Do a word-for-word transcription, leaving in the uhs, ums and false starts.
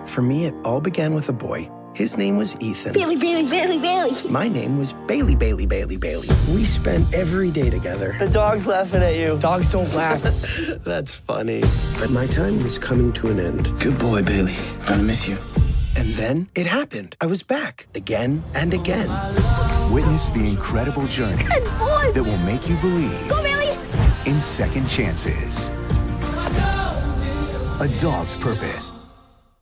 For me, it all began with a boy. His name was Ethan. Bailey, Bailey, Bailey, Bailey. My name was Bailey, Bailey, Bailey, Bailey. We spent every day together. The dog's laughing at you. Dogs don't laugh. That's funny. But my time was coming to an end. Good boy, Bailey. I miss you. And then it happened. I was back again and again. Witness the incredible journey Good boy. that will make you believe Go, Bailey. in second chances. A Dog's Purpose.